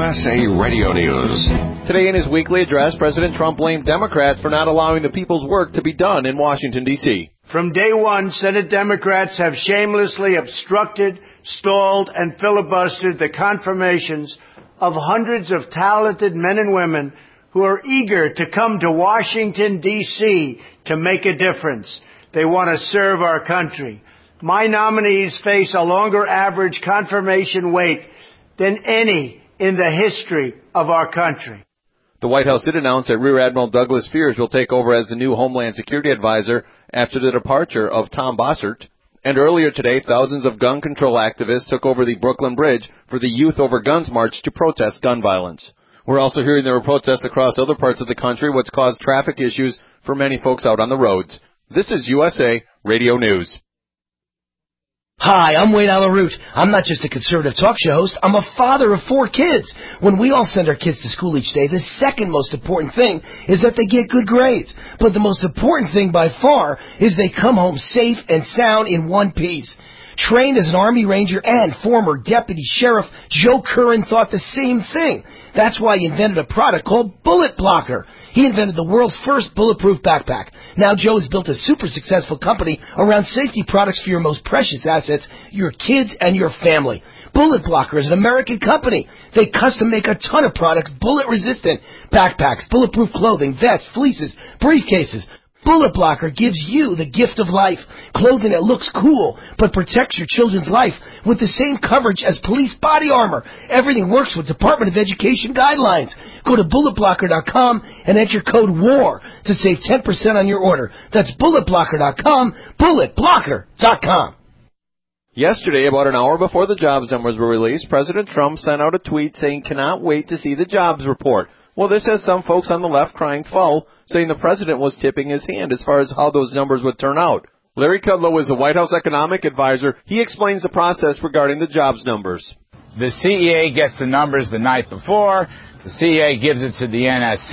USA Radio News. Today in his weekly address, President Trump blamed Democrats for not allowing the people's work to be done in Washington, D.C. From day one, Senate Democrats have shamelessly obstructed, stalled, and filibustered the confirmations of hundreds of talented men and women who are eager to come to Washington, D.C. to make a difference. They want to serve our country. My nominees face a longer average confirmation wait than any in the history of our country. The White House did announce that Rear Admiral Douglas Fears will take over as the new Homeland Security Advisor after the departure of Tom Bossert. And earlier today, thousands of gun control activists took over the Brooklyn Bridge for the Youth Over Guns March to protest gun violence. We're also hearing there were protests across other parts of the country, which caused traffic issues for many folks out on the roads. This is USA Radio News. Hi, I'm Wayne Allyn Root. I'm not just a conservative talk show host. I'm a father of 4 kids. When we all send our kids to school each day, the second most important thing is that they get good grades. But the most important thing by far is they come home safe and sound in one piece. Trained as an Army Ranger and former Deputy Sheriff, Joe Curran thought the same thing. That's why he invented a product called Bullet Blocker. He invented the world's first bulletproof backpack. Now Joe has built a super successful company around safety products for your most precious assets, your kids and your family. Bullet Blocker is an American company. They custom make a ton of products bullet resistant. Backpacks, bulletproof clothing, vests, fleeces, briefcases. Bullet Blocker gives you the gift of life. Clothing that looks cool, but protects your children's life with the same coverage as police body armor. Everything works with Department of Education guidelines. Go to bulletblocker.com and enter code WAR to save 10% on your order. That's bulletblocker.com, bulletblocker.com. Yesterday, about an hour before the jobs numbers were released, President Trump sent out a tweet saying, "Cannot wait to see the jobs report." Well, this has some folks on the left crying foul, saying the president was tipping his hand as far as how those numbers would turn out. Larry Kudlow is the White House economic advisor. He explains the process regarding the jobs numbers. The CEA gets the numbers the night before. The CEA gives it to the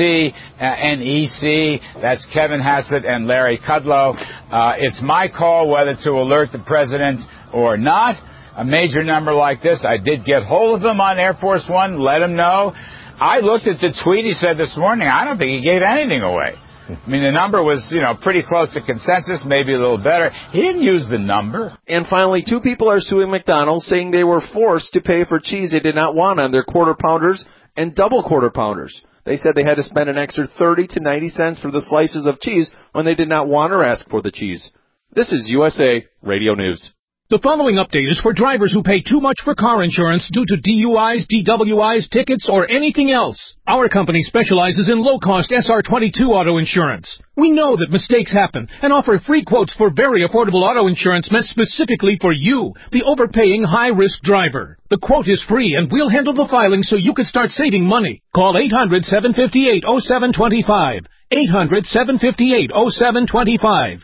NEC, that's Kevin Hassett and Larry Kudlow. It's my call whether to alert the president or not. A major number like this, I did get hold of him on Air Force One, let him know. I looked at the tweet he said this morning. I don't think he gave anything away. I mean, the number was, pretty close to consensus, maybe a little better. He didn't use the number. And finally, 2 people are suing McDonald's, saying they were forced to pay for cheese they did not want on their Quarter Pounders and Double Quarter Pounders. They said they had to spend an extra 30 to 90 cents for the slices of cheese when they did not want or ask for the cheese. This is USA Radio News. The following update is for drivers who pay too much for car insurance due to DUIs, DWIs, tickets, or anything else. Our company specializes in low-cost SR22 auto insurance. We know that mistakes happen and offer free quotes for very affordable auto insurance meant specifically for you, the overpaying high-risk driver. The quote is free and we'll handle the filing so you can start saving money. Call 800-758-0725. 800-758-0725.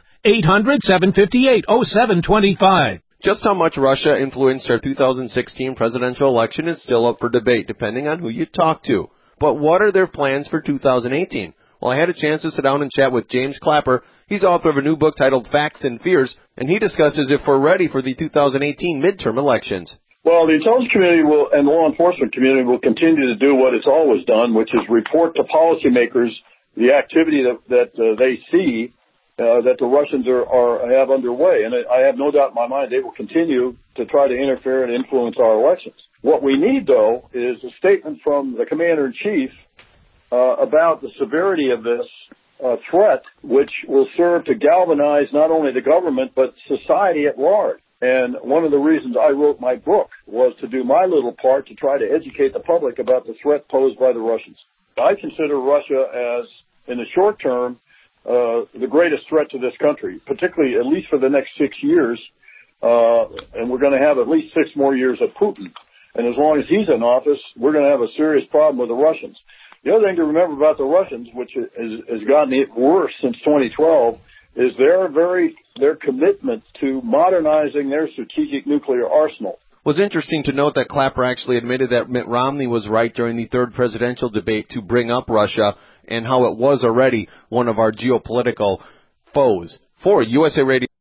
800-758-0725. Just how much Russia influenced our 2016 presidential election is still up for debate, depending on who you talk to. But what are their plans for 2018? Well, I had a chance to sit down and chat with James Clapper. He's author of a new book titled Facts and Fears, and he discusses if we're ready for the 2018 midterm elections. Well, the intelligence community and the law enforcement community will continue to do what it's always done, which is report to policymakers the activity that they see that the Russians have underway. And I have no doubt in my mind they will continue to try to interfere and influence our elections. What we need, though, is a statement from the Commander-in-Chief about the severity of this threat, which will serve to galvanize not only the government but society at large. And one of the reasons I wrote my book was to do my little part to try to educate the public about the threat posed by the Russians. I consider Russia as, in the short term, the greatest threat to this country, particularly at least for the next 6 years, and we're going to have at least 6 more years of Putin. And as long as he's in office, we're going to have a serious problem with the Russians. The other thing to remember about the Russians, which has gotten worse since 2012, is their commitment to modernizing their strategic nuclear arsenal. It was interesting to note that Clapper actually admitted that Mitt Romney was right during the third presidential debate to bring up Russia and how it was already one of our geopolitical foes. For USA Radio.